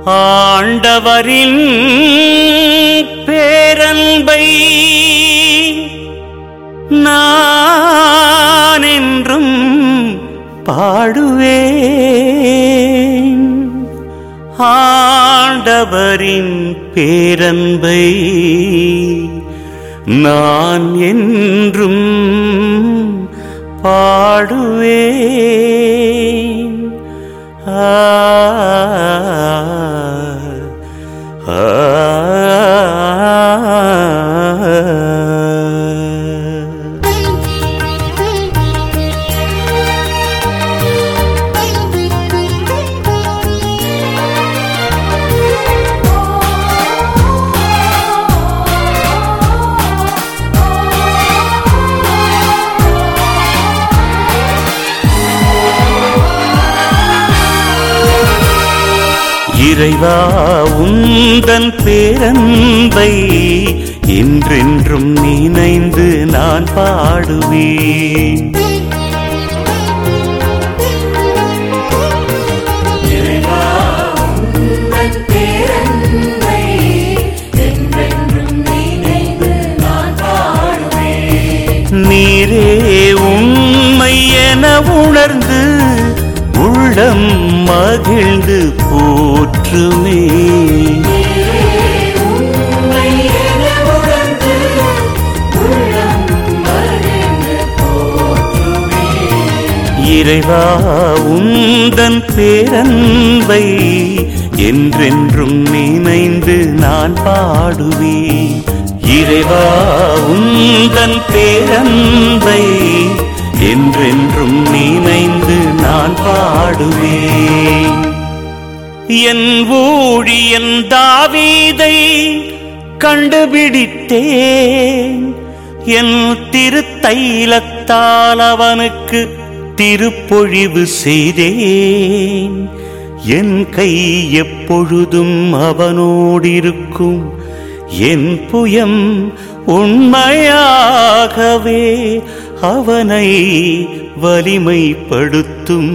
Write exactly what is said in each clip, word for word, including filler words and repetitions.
ஆண்டவரின் பேரன்பை நான் என்றும் பாடுவேன். ஆண்டவரின் பேரன்பை நான் என்றும் பாடுவேன். ஆ ஆ இறைவா உந்தன் பேரன்பை என்றென்றும் நினைந்து நான் பாடுவேன். இறைவா உந்தன் பேரன்பை என்றென்றும் நினைந்து நான் பாடுவேன். நீரே உண்மை என உணர்ந்து உள்ளம் மகிழ்ந்து போற்றுமே. இறைவா உந்தன் பேரன்பை என்றென்றும் நினைந்து நான் பாடுவேன். இறைவா உந்தன் பேரன்பை என்றென்றும் நினைந்து நான் பாடுவேன். என் ஊழியன் தாவீதை கண்டுபிடித்தேன். என் திருத்தைலத்தால் அவனுக்கு திருப்பொழிவு செய்தேன். என் கை எப்பொழுதும் அவனோடிருக்கும். என் புயம் உண்மையாகவே அவனை வலிமைப்படுத்தும்.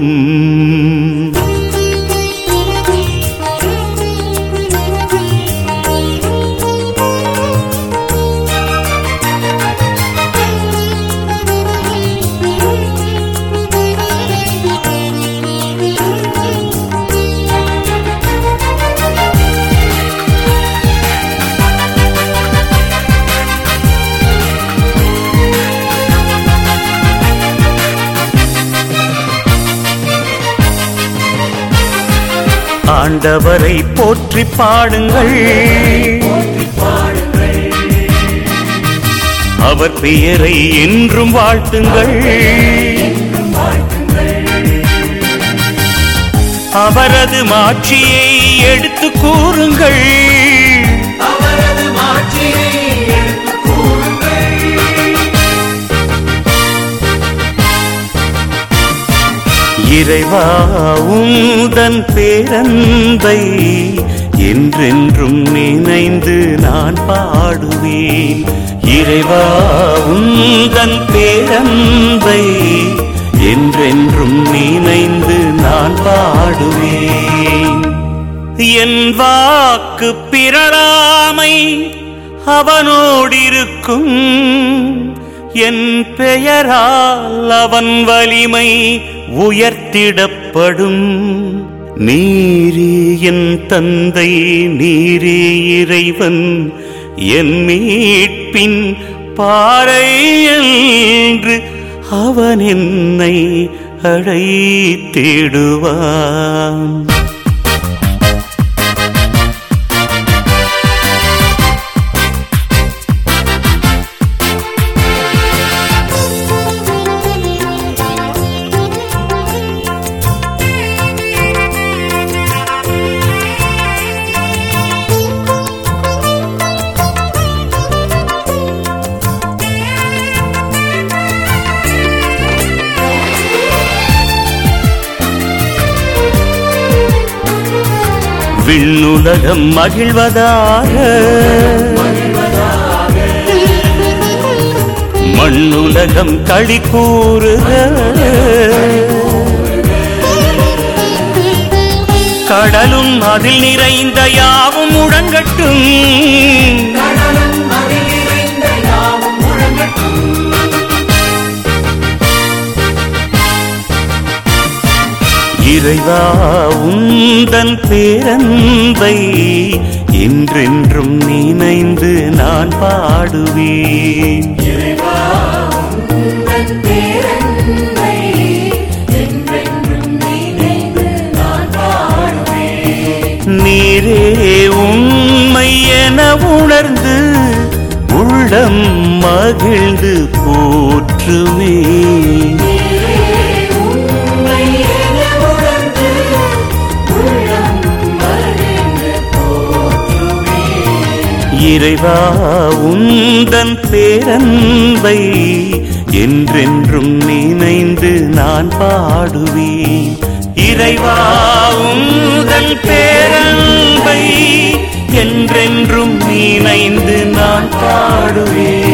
ஆண்டவரை போற்றி பாடுங்கள், அவர் பெயரை என்றும் வாழ்த்துங்கள். அவரது மாட்சியை எடுத்து கூறுங்கள். இறைவா உந்தன் பேரன்பை என்றென்றும் நினைந்து நான் பாடுவேன். இறைவா உந்தன் பேரன்பை என்றென்றும் நினைந்து நான் பாடுவேன். என் வாக்கு பிறழாமை அவனோடிருக்கும். என் பெயரால் அவன் வலிமை உயர்த்திடப்படும். நீரே என் தந்தை, நீரே இறைவன், என் மீட்பின் பாறை என்று அவன் என்னை அழைத்திடுவான். விண்ணுலகம் மகிழ்வதாக, மண்ணுலகம் களி கூறுக. கடலும் அதில் நிறைந்த யாவும் முழங்கட்டும் கடலும் அதில் நிறைந்த யாவும் முழங்கட்டும் இறைவா உந்தன் பேரன்பை என்றென்றும் நினைந்து நான் பாடுவேன் இறைவா உந்தன் பேரன்பை என்றென்றும் நினைந்து நான் பாடுவேன் நீரே உண்மை என உணர்ந்து உள்ளம் மகிழ்ந்து போற்றுவேன் இறைவா உந்தன் பேரன்பை என்றென்றும் நினைந்து நான் பாடுவேன் இறைவா உந்தன் பேரன்பை என்றென்றும் நினைந்து நான் பாடுவேன்